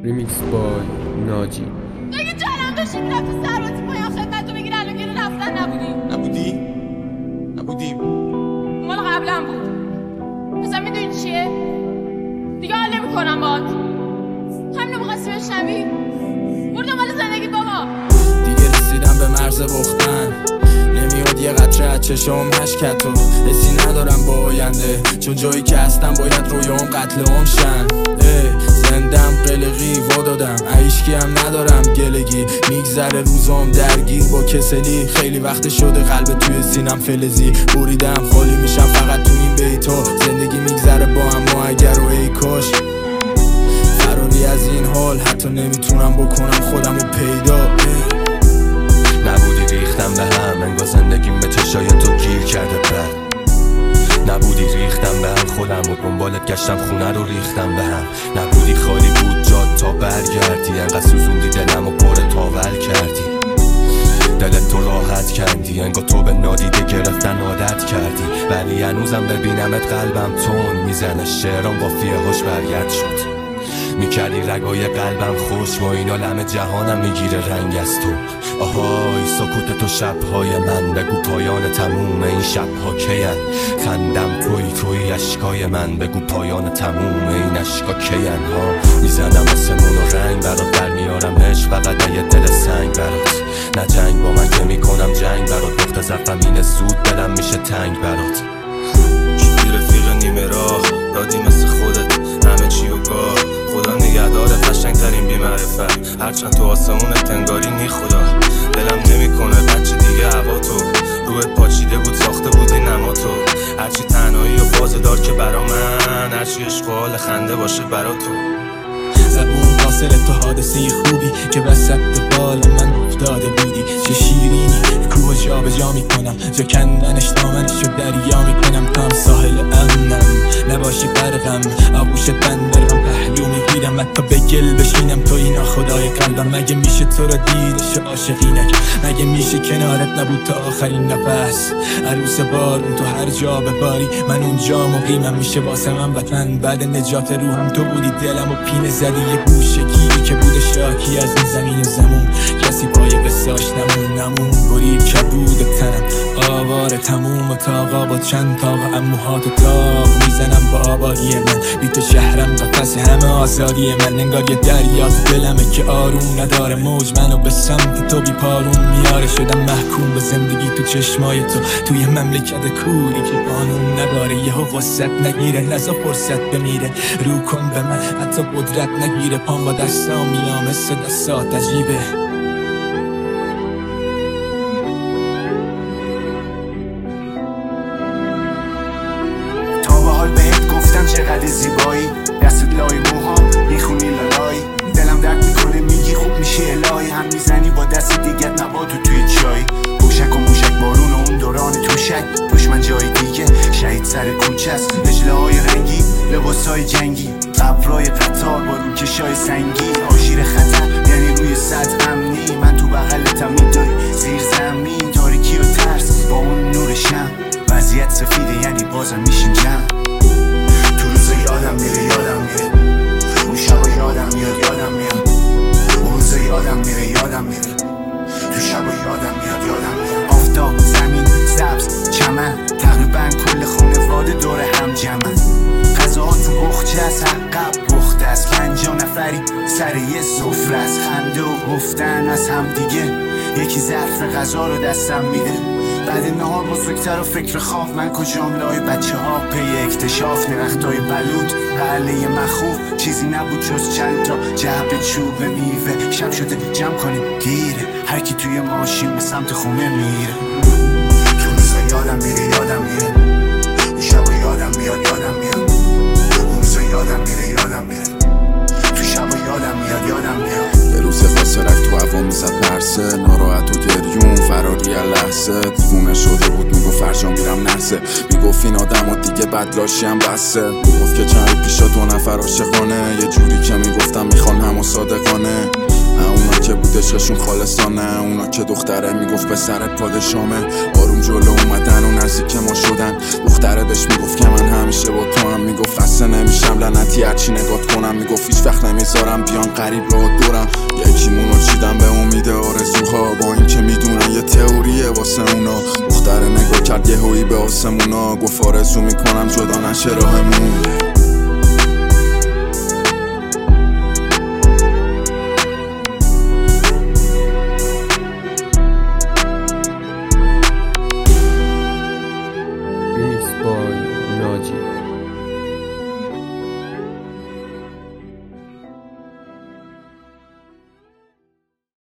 ریمیکس بای ناجی. تو اگه جلم داشتی میرفتی سربازی پایان خدمت رو بگیر الان گیره رفتن نبودیم مال قبلا بود. مثلا میدونی چیه؟ دیگه حال نمی‌کنم باهات. همینو می‌خواستی بشنوی؟ برو دنبال زندگی بابا. دیگه رسیدم به مرز بختن، نمیاد یه قطره از چشم اشکتو. حسی ندارم با آینده، چون جایی که هستم باید رویام قتل عام شن. زندم قلقی وادادم، عیشکی هم ندارم گلگی. میگذره روزام درگیر با کسلی، خیلی وقت شده قلب توی سینم فلزی. بریدم خالی میشم فقط تو این بیتا. زندگی میگذره با اما اگر و ای کاش. فراری از این حال حتی نمیتونم بکنم خودمو پیدا. نبودی ریختم به هم، انگار زندگیم به چشای تو گیر کرده بر. نبودی ریختم به هم خودم و دنبالت گشتم خونه رو ریختم به هم. نبودی خالی بود جاد تا برگردی، انقدر سوزوندی دلم و پر تاول کردی. دلت تو راحت کردی، انگار تو به نادیده گرفتن عادت کردی. ولی هنوزم ببینمت قلبم تون میزنه، شعرام قافیه هاش برگرد شد. میکردی رگای قلبم خوش، با اینا لمه جهانم میگیره رنگ از تو. آهای سکوت تو شبهای من، بگو پایان تموم این شبها کین. خندم توی اشکای من، بگو پایان تموم این اشکا کین. ها میزنم آسمون و رنگ برات، در میارم عشق فقط یه دل سنگ برات. نه جنگ با من که میکنم جنگ برات، نقطه ضعفم اینه زود دلم میشه تنگ برات. شدی رفیق نیمه راه، دادی مثل خودت همه چی و گاه. خدا نگهدار قشنگ ترین بی‌معرفت، هرچند تو آسمونت انگاری نی خدا. دلم نمیکنه بچه دیگه هوا تو، روحت پاچیده بود ساخته بودی نما تو. هرچی تنهایی و فاز دار که برا من، هرچی عشق و حال خنده باشه برا تو. زبون قاصر تو حادثه خوبی که وسط بال من افتاده بودی. چه شیرینی کوه جا به جا میکنم، جا کندنش دامنشو دریا میکنم. تا هم ساحل امنم نباشی برقم، آغوشت بندرم پهلو میگیرم. حتی به گل بشینم تو اینا خدای قلبم. مگه میشه تو را دیدش عاشقینک؟ مگه میشه کنارت نبود تا آخرین نفس؟ عروس بارون تو هر جا بباری، من اونجا مقیمم. میشه واسه من وطن، بعد نجات روحم تو بودی. دلم و پینه زدی یه گوشه گیری که بوده شاکی از این زمین زمون. کسی پای قصاش نمون برید کبود تنم آوار تموم و تاقا با چند تاقا اموهات و تاق میزنم با آبادی من. بی تو شهرم قفس همه آزادی من. انگار یه دریا تو دلمه که آروم نداره موج منو به سمت تو بی پارون میاره. شدم محکوم به زندگی تو چشمای تو، توی مملکت کوری که قانون نداره. یهو وسط نگیره نزا فرصت بمیره، رو کن به من حتی قدرت نگیره. پام با دستام میام مثل دستات عجیبه. چقدر زیبایی دستت لای موهام میخونی لالایی. دلم درد میکنه میگی خوب میشی الهی، هم میزنی با دست دیگت نباتو توی چای. موشک و موشک بارون و اون دوران توشک، دشمن جای دیگه شهید سر کوچه است. رجله های رنگی لباسای جنگی، قبرای قطار با روکشای سنگی. آشیر خطر یعنی روی سطح امنی، من تو بغلتم میداری زیر زمین. تاریکی و ترس با اون نور شم، وضعیت سفیده یعنی بازم میشین جمع. یادم میره اون شبا یادم میاد اون روزا یادم میره تو شبا یادم میاد. آفتاب زمین سبز چمن، تقریبا کل خانواده دور هم جمعن. غذاها تو بخچه از عقب پخته است، 50 نفری سر یه سفره است. خنده و گفتن از هم دیگه، یکی ظرف غذا رو دستم میده. بعد نهار بزرگتر و فکر خواب، من کجام لای بچه ها پی اکتشاف. درختای بلود قله مخوف، چیزی نبود جز چند تا جعبه چوب میوه. شب شده جمع کنیم دیره، هر کی توی ماشین به سمت خونه میره. تو روزا یادم میره اون شبا یادم میاد اون روزا یادم میره تو شبا یادم میاد. یه روز خاسرک تو هوا میزد پرسه، ناراحت و گریون فراری لحظه. دیوونه شده بود میگفت فرجا میرم نرسه، میگفت این آدم و دیگه بدلاشی هم بسه. میگفت که چند پیشا 2 نفر عاشقانه، یه جوری که میگفتم میخوان هم و صادقانه. اونا که بود بود عشقشون خالصانه. اونا که دختره میگفت پسر پادشامه. آروم جلو اومدن و نزدیک ما شدن. دختره بهش میگفت که من همیشه با تو هم. میگفت خسته نمیشم لعنتی هرچی نگات کنم. میگفت هیچ وقت نمیذارم بیان قریب را دورم. یکیمونو چیدم به امید آرزوها، با این که میدونن یه تئوریه واسه اونا. دختره نگاه کرد یهویی به آسمونا، گفت آرزو میکنم جدا نشه راهمون. Remix by Naji.